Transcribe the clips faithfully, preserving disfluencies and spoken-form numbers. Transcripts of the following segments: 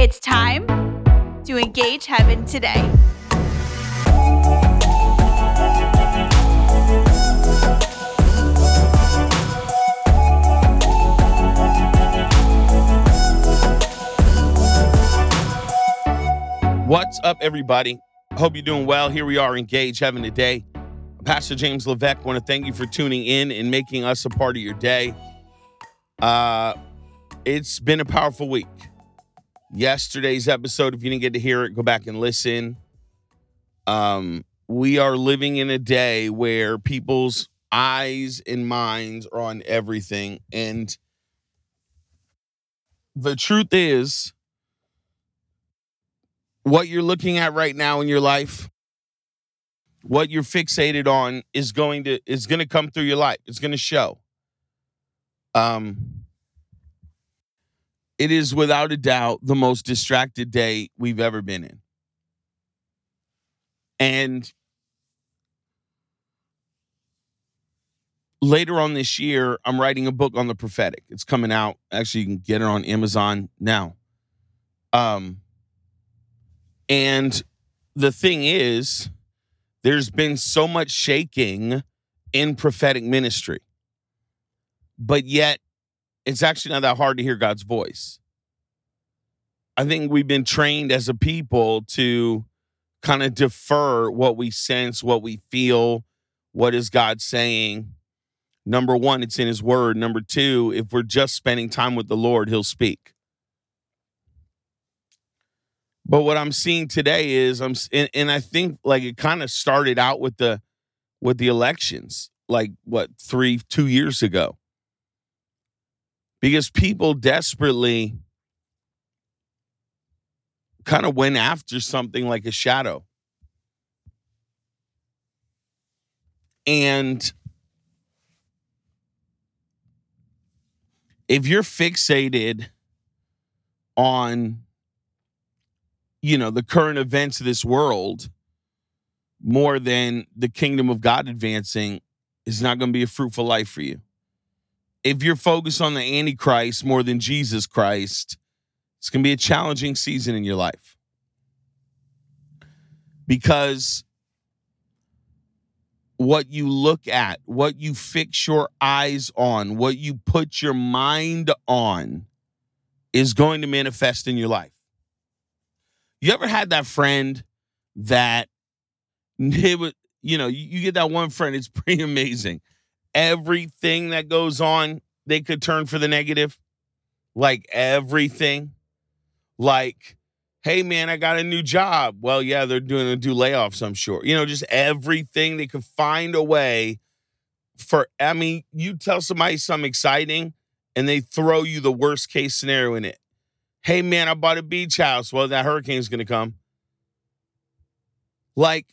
It's time to engage heaven today. What's up, everybody? Hope you're doing well. Here we are, Engage Heaven today. Pastor James Levesque, want to thank you for tuning in and making us a part of your day. Uh, it's been a powerful week. Yesterday's episode, if you didn't get to hear it, go back and listen. Um, we are living in a day where people's eyes and minds are on everything. And the truth is, what you're looking at right now in your life, what you're fixated on is going to is going to come through your life. It's going to show. Um, it is without a doubt the most distracted day we've ever been in. And later on this year, I'm writing a book on the prophetic. It's coming out. Actually, you can get it on Amazon now. Um, and the thing is, there's been so much shaking in prophetic ministry, but yet it's actually not that hard to hear God's voice. I think we've been trained as a people to kind of defer what we sense, what we feel, what is God saying. Number one, it's in his word. Number two, if we're just spending time with the Lord, he'll speak. But what I'm seeing today is, I'm, and, and I think like it kind of started out with the, with the elections, like what, three, two years ago. Because people desperately kind of went after something like a shadow. And if you're fixated on, you know, the current events of this world more than the kingdom of God advancing, it's not going to be a fruitful life for you. If you're focused on the Antichrist more than Jesus Christ, it's going to be a challenging season in your life. Because what you look at, what you fix your eyes on, what you put your mind on is going to manifest in your life. You ever had that friend that, it was, you know, you, you get that one friend, it's pretty amazing. Everything that goes on, they could turn for the negative. Like everything. Like, hey, man, I got a new job. Well, yeah, they're doing to do layoffs, I'm sure. You know, just everything. They could find a way for, I mean, you tell somebody something exciting and they throw you the worst case scenario in it. Hey, man, I bought a beach house. Well, that hurricane's going to come. Like,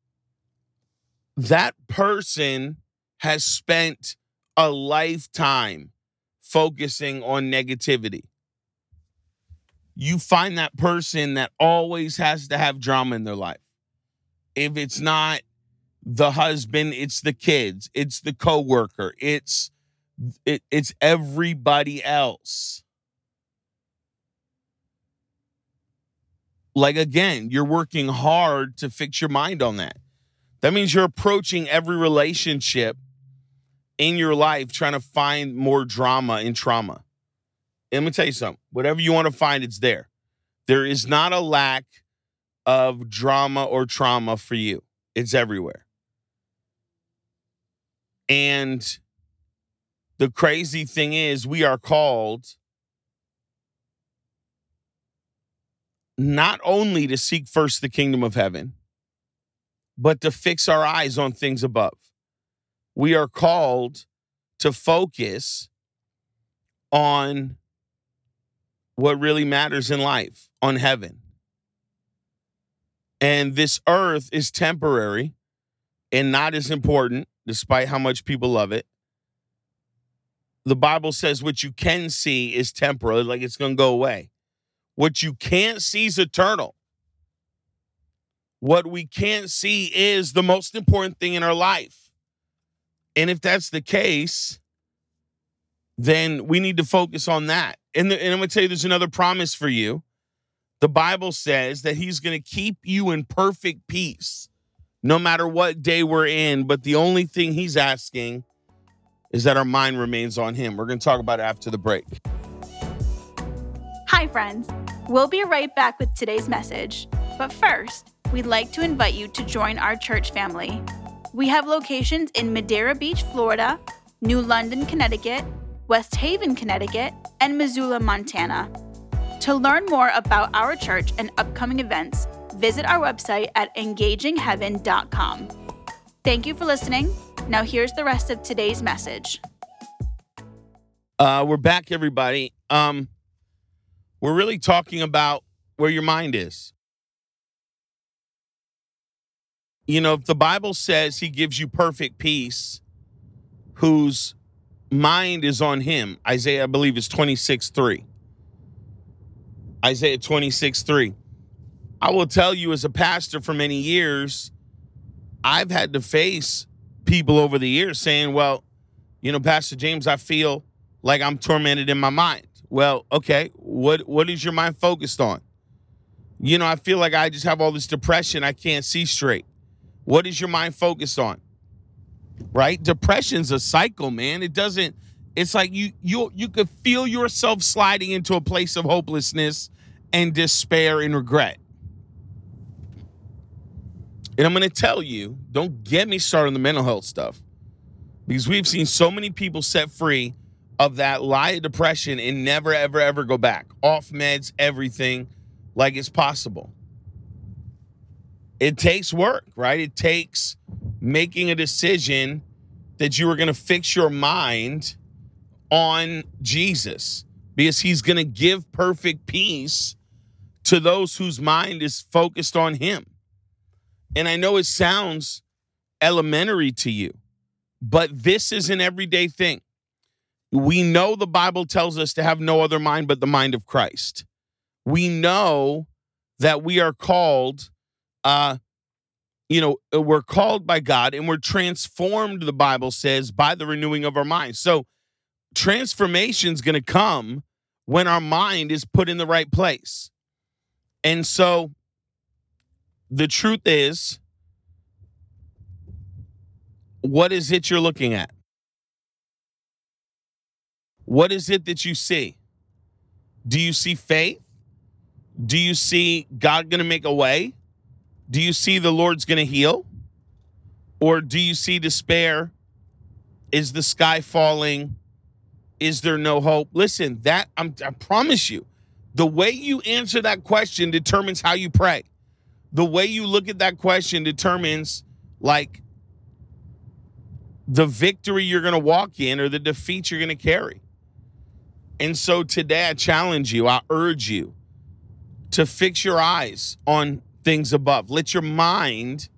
that person has spent a lifetime focusing on negativity. You find that person that always has to have drama in their life. If it's not the husband, it's the kids, it's the coworker, it's it, it's everybody else. Like, again, you're working hard to fix your mind on that. That means you're approaching every relationship in your life trying to find more drama and trauma. And let me tell you something. Whatever you want to find, it's there. There is not a lack of drama or trauma for you. It's everywhere. And the crazy thing is, we are called not only to seek first the kingdom of heaven, but to fix our eyes on things above. We are called to focus on what really matters in life, on heaven. And this earth is temporary and not as important, despite how much people love it. The Bible says what you can see is temporal, like it's going to go away. What you can't see is eternal. What we can't see is the most important thing in our life. And if that's the case, then we need to focus on that. And, the, and I'm going to tell you, there's another promise for you The Bible says that he's going to keep you in perfect peace no matter what day we're in. But the only thing he's asking is that our mind remains on him. We're going to talk about it after the break. Hi, friends. We'll be right back with today's message. But first, we'd like to invite you to join our church family. We have locations in Madeira Beach, Florida, New London, Connecticut, West Haven, Connecticut, and Missoula, Montana. To learn more about our church and upcoming events, visit our website at engaging heaven dot com. Thank you for listening. Now here's the rest of today's message. Uh, we're back, everybody. Um, we're really talking about where your mind is. You know, if the Bible says he gives you perfect peace, whose mind is on him, Isaiah, I believe, is twenty-six three. Isaiah twenty-six three. I will tell you, as a pastor for many years, I've had to face people over the years saying, well, you know, Pastor James, I feel like I'm tormented in my mind. Well, okay, what what is your mind focused on? You know, I feel like I just have all this depression. I can't see straight. What is your mind focused on? Right? Depression's a cycle, man. It doesn't, it's like you you you could feel yourself sliding into a place of hopelessness and despair and regret. And I'm going to tell you, don't get me started on the mental health stuff, because we've seen so many people set free of that lie of depression and never, ever, ever go back. Off meds, everything, like it's possible. It takes work, right? It takes making a decision that you are going to fix your mind on Jesus, because he's going to give perfect peace to those whose mind is focused on him. And I know it sounds elementary to you, but this is an everyday thing. We know the Bible tells us to have no other mind but the mind of Christ. We know that we are called, uh, you know, we're called by God and we're transformed, the Bible says, by the renewing of our minds. So transformation is going to come when our mind is put in the right place. And so the truth is, what is it you're looking at? What is it that you see? Do you see faith? Do you see God going to make a way? Do you see the Lord's going to heal? Or do you see despair? Is the sky falling? Is there no hope? Listen, that I'm, I promise you, the way you answer that question determines how you pray. The way you look at that question determines, like, the victory you're going to walk in or the defeat you're going to carry. And so today I challenge you, I urge you to fix your eyes on things above. Let your mind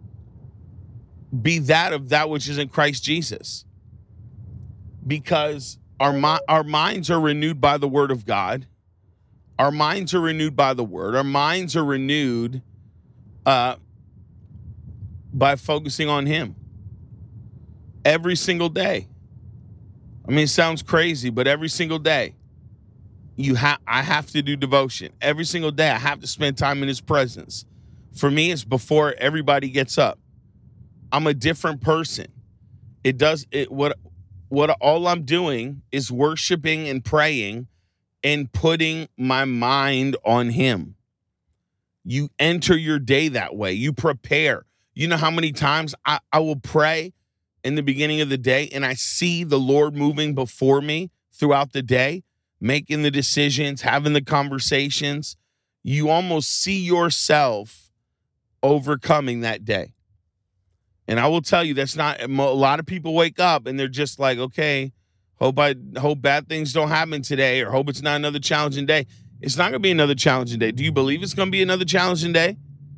be that of that which is in Christ Jesus. Because our, mi- our minds are renewed by the word of God. Our minds are renewed by the word. Our minds are renewed uh, by focusing on him every single day. I mean, it sounds crazy, but every single day you have, I have to do devotion. Every single day I have to spend time in his presence. For me, it's before everybody gets up. I'm a different person. It does it. What, what all I'm doing is worshiping and praying and putting my mind on him. You enter your day that way. You prepare. You know how many times I, I will pray in the beginning of the day and I see the Lord moving before me throughout the day, making the decisions, having the conversations. You almost see yourself overcoming that day. And I will tell you, that's not, a lot of people wake up and they're just like, okay, hope I hope bad things don't happen today, or hope it's not another challenging day. It's not going to be another challenging day. Do you believe it's going to be another challenging day?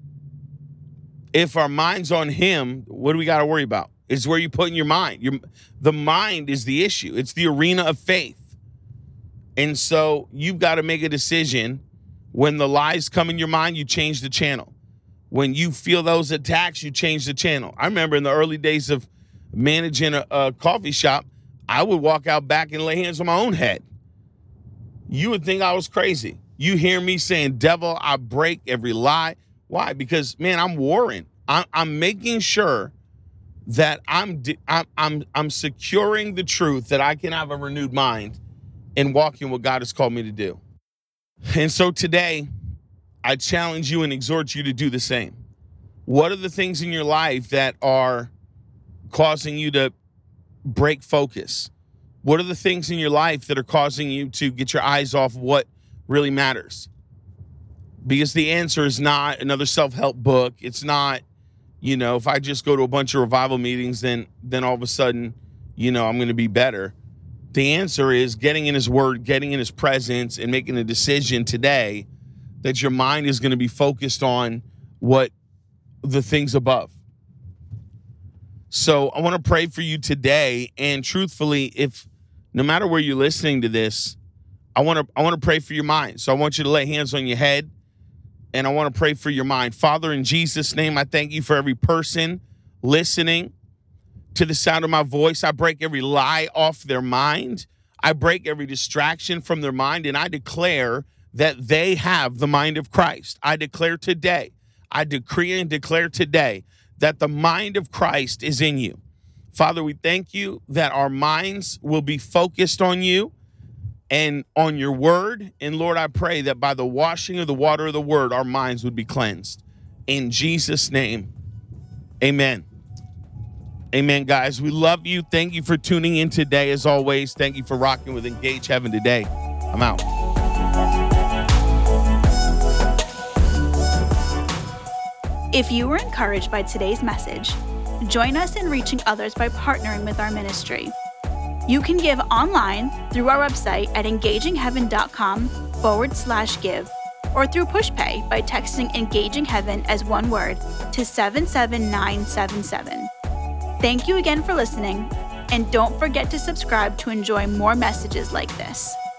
If our mind's on him, what do we got to worry about? It's where you put in your mind. Your, the mind is the issue. It's the arena of faith. And so you've got to make a decision. When the lies come in your mind, you change the channel. When you feel those attacks, you change the channel. I remember in the early days of managing a, a coffee shop, I would walk out back and lay hands on my own head. You would think I was crazy. You hear me saying, devil, I break every lie. Why? Because, man, I'm warring. I'm, I'm making sure that I'm, I'm I'm I'm securing the truth that I can have a renewed mind and walk in what God has called me to do. And so today, I challenge you and exhort you to do the same. What are the things in your life that are causing you to break focus? What are the things in your life that are causing you to get your eyes off what really matters? Because the answer is not another self-help book. It's not, you know, if I just go to a bunch of revival meetings, then then all of a sudden, you know, I'm going to be better. The answer is getting in his word, getting in his presence, and making a decision today that your mind is going to be focused on what the things above. So I want to pray for you today. And truthfully, if no matter where you're listening to this, I want to I want to pray for your mind. So I want you to lay hands on your head, and I want to pray for your mind. Father, in Jesus' name, I thank you for every person listening to the sound of my voice. I break every lie off their mind. I break every distraction from their mind, and I declare that they have the mind of Christ. I declare today, I decree and declare today that the mind of Christ is in you. Father, we thank you that our minds will be focused on you and on your word. And Lord, I pray that by the washing of the water of the word, our minds would be cleansed. In Jesus' name, amen. Amen, guys. We love you. Thank you for tuning in today. As always, thank you for rocking with Engage Heaven today. I'm out. If you were encouraged by today's message, join us in reaching others by partnering with our ministry. You can give online through our website at engagingheaven.com forward slash give, or through PushPay by texting Engaging Heaven as one word to seven seven nine seven seven. Thank you again for listening, and don't forget to subscribe to enjoy more messages like this.